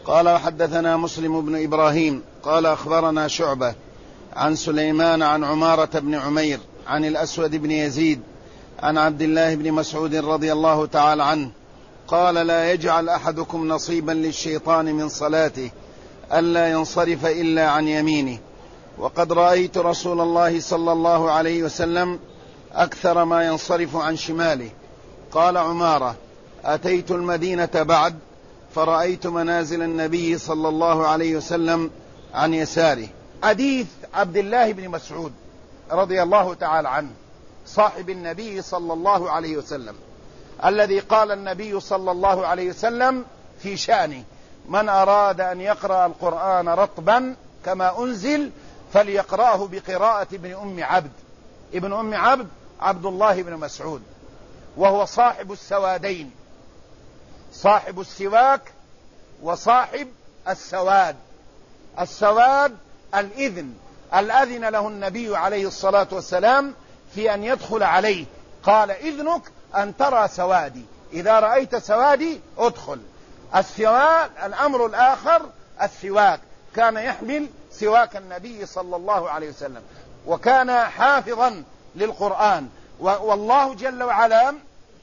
قال وحدثنا مسلم بن إبراهيم قال أخبرنا شعبة عن سليمان عن عمارة بن عمير عن الأسود بن يزيد عن عبد الله بن مسعود رضي الله تعالى عنه قال لا يجعل أحدكم نصيبا للشيطان من صلاته ألا ينصرف إلا عن يمينه. وقد رأيت رسول الله صلى الله عليه وسلم أكثر ما ينصرف عن شماله. قال عمارة أتيت المدينة بعد فرأيت منازل النبي صلى الله عليه وسلم عن يساره. حديث عبد الله بن مسعود رضي الله تعالى عنه صاحب النبي صلى الله عليه وسلم الذي قال النبي صلى الله عليه وسلم في شأنه من أراد أن يقرأ القرآن رطبا كما أنزل فليقرأه بقراءة ابن أم عبد. ابن أم عبد عبد الله بن مسعود، وهو صاحب السوادين، صاحب السواك وصاحب السواد. السواد الأذن له النبي عليه الصلاة والسلام في أن يدخل عليه، قال إذنك أن ترى سوادي، إذا رأيت سوادي ادخل. السواك الأمر الآخر السواك، كان يحمل سواك النبي صلى الله عليه وسلم وكان حافظا للقرآن. والله جل وعلا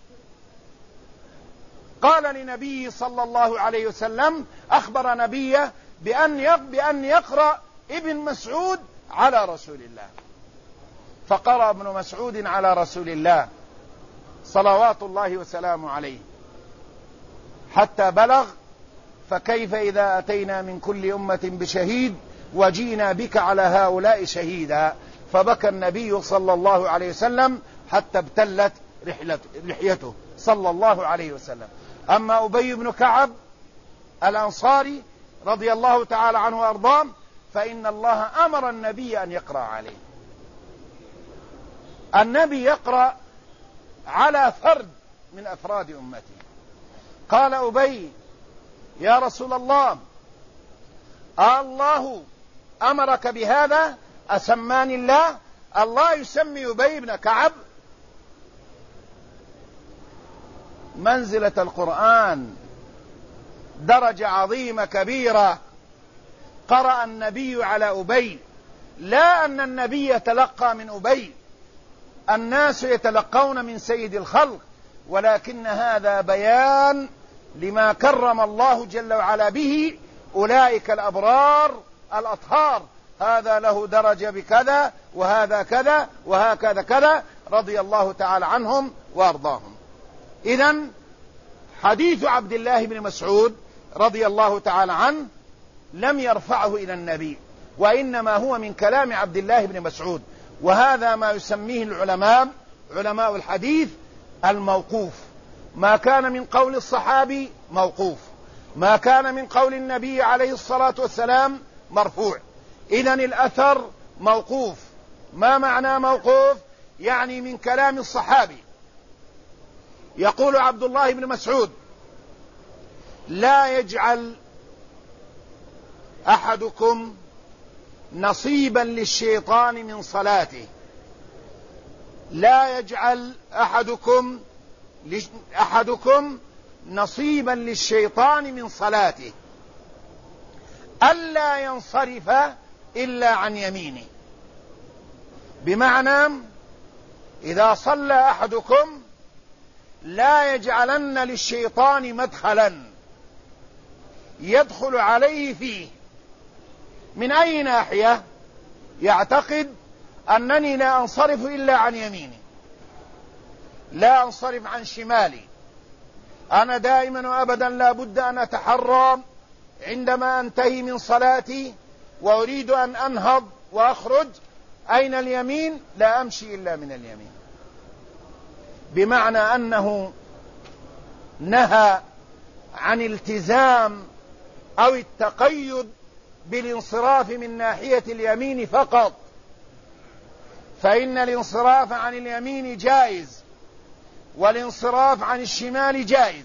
قال لنبيه صلى الله عليه وسلم أخبر نبيه بأن يقرأ ابن مسعود على رسول الله، فقرأ ابن مسعود على رسول الله صلوات الله وسلامه عليه حتى بلغ فكيف إذا أتينا من كل أمة بشهيد وجينا بك على هؤلاء شهيدا. فبكى النبي صلى الله عليه وسلم حتى ابتلت لحيته صلى الله عليه وسلم. أما أبي بن كعب الأنصاري رضي الله تعالى عنه وأرضاه فإن الله أمر النبي أن يقرأ عليه. النبي يقرأ على فرد من أفراد أمته. قال أبي يا رسول الله الله أمرك بهذا؟ أسماني الله؟ الله يسمي أبي بن كعب؟ منزلة القرآن درجة عظيمة كبيرة. قرأ النبي على أبي، لا أن النبي يتلقى من أبي، الناس يتلقون من سيد الخلق، ولكن هذا بيان لما كرم الله جل وعلا به أولئك الأبرار الأطهار، هذا له درجة بكذا وهذا كذا وهكذا كذا، رضي الله تعالى عنهم وأرضاهم. إذن حديث عبد الله بن مسعود رضي الله تعالى عنه لم يرفعه إلى النبي، وإنما هو من كلام عبد الله بن مسعود، وهذا ما يسميه العلماء علماء الحديث الموقوف. ما كان من قول الصحابي موقوف، ما كان من قول النبي عليه الصلاة والسلام مرفوع. إذن الأثر موقوف. ما معنى موقوف؟ يعني من كلام الصحابي. يقول عبد الله بن مسعود لا يجعل أحدكم نصيبا للشيطان من صلاته، لا يجعل أحدكم نصيبا للشيطان من صلاته ألا ينصرف إلا عن يمينه. بمعنى إذا صلى أحدكم لا يجعلن للشيطان مدخلا يدخل عليه فيه. من أي ناحية؟ يعتقد أنني لا أنصرف إلا عن يميني، لا أنصرف عن شمالي، أنا دائما وأبدا لا بد أن أتحرى عندما أنتهي من صلاتي وأريد أن أنهض وأخرج، أين اليمين؟ لا أمشي إلا من اليمين. بمعنى أنه نهى عن التزام أو التقيد بالانصراف من ناحية اليمين فقط، فإن الانصراف عن اليمين جائز والانصراف عن الشمال جائز.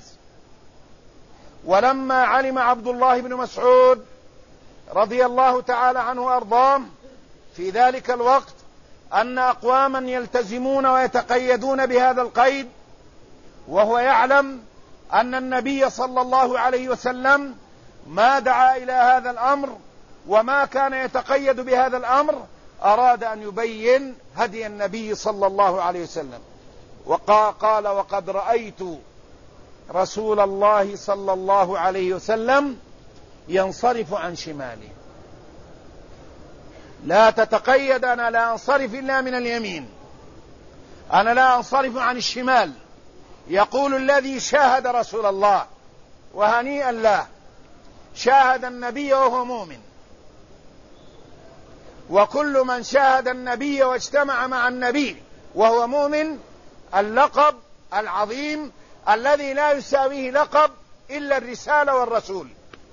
ولما علم عبد الله بن مسعود رضي الله تعالى عنه وأرضاه في ذلك الوقت أن أقواما يلتزمون ويتقيدون بهذا القيد، وهو يعلم أن النبي صلى الله عليه وسلم ما دعا إلى هذا الأمر وما كان يتقيد بهذا الأمر، أراد أن يبين هدي النبي صلى الله عليه وسلم، وقال وقد رأيت رسول الله صلى الله عليه وسلم ينصرف عن شماله. لا تتقيد أنا لا أنصرف إلا من اليمين، أنا لا أنصرف عن الشمال. يقول الذي شاهد رسول الله، وهنيئا له، شاهد النبي وهو مؤمن، وكل من شاهد النبي واجتمع مع النبي وهو مؤمن اللقب العظيم الذي لا يساويه لقب إلا الرسالة والرسول،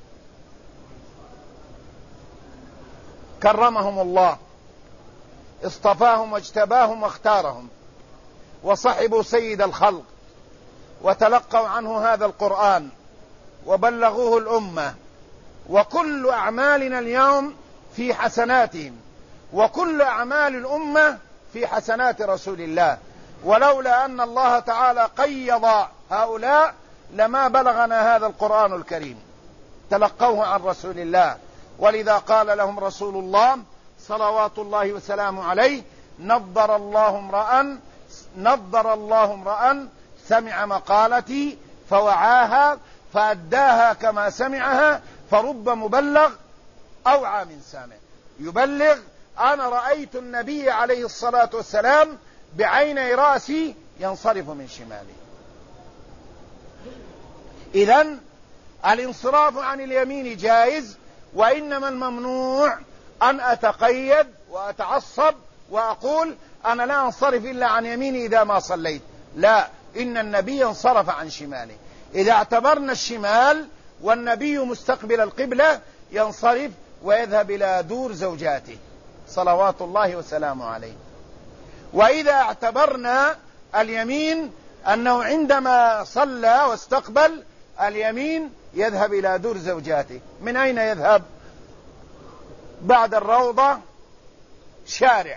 كرمهم الله، اصطفاهم واجتباهم واختارهم، وصحبوا سيد الخلق، وتلقوا عنه هذا القرآن وبلغوه الأمة، وكل أعمالنا اليوم في حسناتهم، وكل أعمال الأمة في حسنات رسول الله. ولولا أن الله تعالى قيض هؤلاء لما بلغنا هذا القرآن الكريم، تلقوه عن رسول الله. ولذا قال لهم رسول الله صلوات الله وسلامه عليه: نضر الله امرأ سمع مقالتي فوعاها فأداها كما سمعها، فرب مبلغ أوعى من سامع. يبلغ: أنا رأيت النبي عليه الصلاة والسلام بعيني رأسي ينصرف من شمالي. إذن الانصراف عن اليمين جائز، وإنما الممنوع أن أتقيد وأتعصب وأقول أنا لا أنصرف إلا عن يميني إذا ما صليت. لا، إن النبي انصرف عن شماله. إذا اعتبرنا الشمال والنبي مستقبل القبلة ينصرف ويذهب إلى دور زوجاته صلوات الله وسلامه عليه. وإذا اعتبرنا اليمين أنه عندما صلى واستقبل اليمين يذهب إلى دور زوجاته. من أين يذهب؟ بعد الروضة شارع،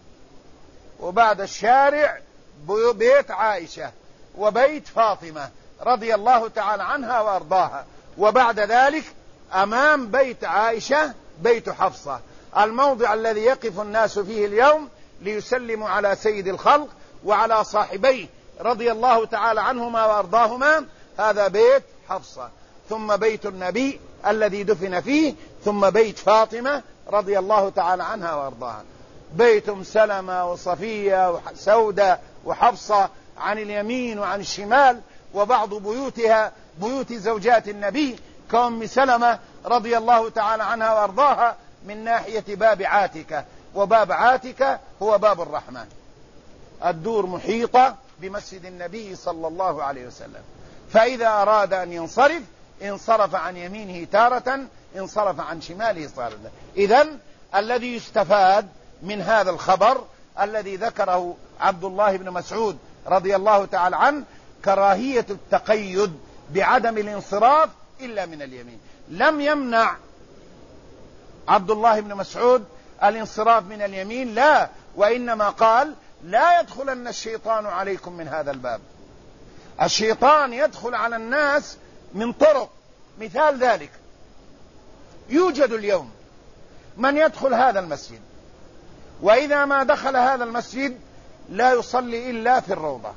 وبعد الشارع بيت عائشة وبيت فاطمة رضي الله تعالى عنها وأرضاها، وبعد ذلك أمام بيت عائشة بيت حفصة، الموضع الذي يقف الناس فيه اليوم ليسلموا على سيد الخلق وعلى صاحبيه رضي الله تعالى عنهما وأرضاهما. هذا بيت حفصة، ثم بيت النبي الذي دفن فيه، ثم بيت فاطمة رضي الله تعالى عنها وأرضاها. بيت أم سلمة وصفية وسودة وحفصة عن اليمين وعن الشمال، وبعض بيوتها بيوت زوجات النبي كأم سلمة رضي الله تعالى عنها وأرضاها من ناحية باب عاتكة، وباب عاتكة هو باب الرحمن. الدور محيطة بمسجد النبي صلى الله عليه وسلم. فإذا أراد أن ينصرف انصرف عن يمينه تارة، انصرف عن شماله تارة. إذن الذي يستفاد من هذا الخبر الذي ذكره عبد الله بن مسعود رضي الله تعالى عنه كراهية التقيد بعدم الانصراف إلا من اليمين. لم يمنع عبد الله بن مسعود الانصراف من اليمين، لا، وإنما قال: لا يدخلن الشيطان عليكم من هذا الباب. الشيطان يدخل على الناس من طرق، مثال ذلك يوجد اليوم من يدخل هذا المسجد، وإذا ما دخل هذا المسجد لا يصلي إلا في الروضة،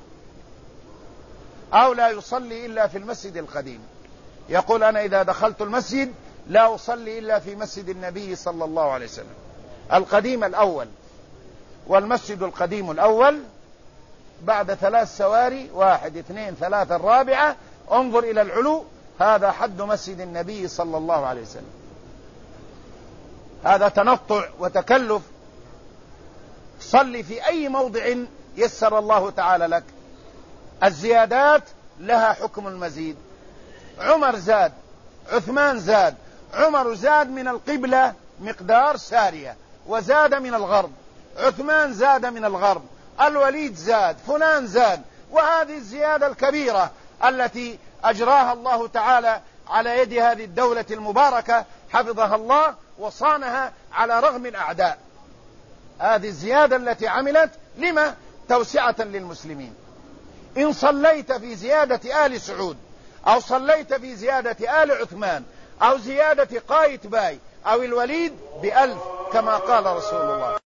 أو لا يصلي إلا في المسجد القديم. يقول: أنا إذا دخلت المسجد لا أصلي إلا في مسجد النبي صلى الله عليه وسلم القديم الأول. والمسجد القديم الأول بعد 3 سواري، 1 2 3 الرابعة، انظر إلى العلو، هذا حد مسجد النبي صلى الله عليه وسلم. هذا تنطع وتكلف. صلي في أي موضع يسر الله تعالى لك. الزيادات لها حكم المزيد. عمر زاد، عثمان زاد، عمر زاد من القبلة مقدار سارية وزاد من الغرب، عثمان زاد من الغرب، الوليد زاد، فلان زاد. وهذه الزيادة الكبيرة التي أجراها الله تعالى على يد هذه الدولة المباركة حفظها الله وصانها على رغم الأعداء. هذه الزيادة التي عملت لما؟ توسعة للمسلمين. إن صليت في زيادة آل سعود، أو صليت في زيادة آل عثمان، أو زيادة قايتباي أو الوليد ب1000 كما قال رسول الله.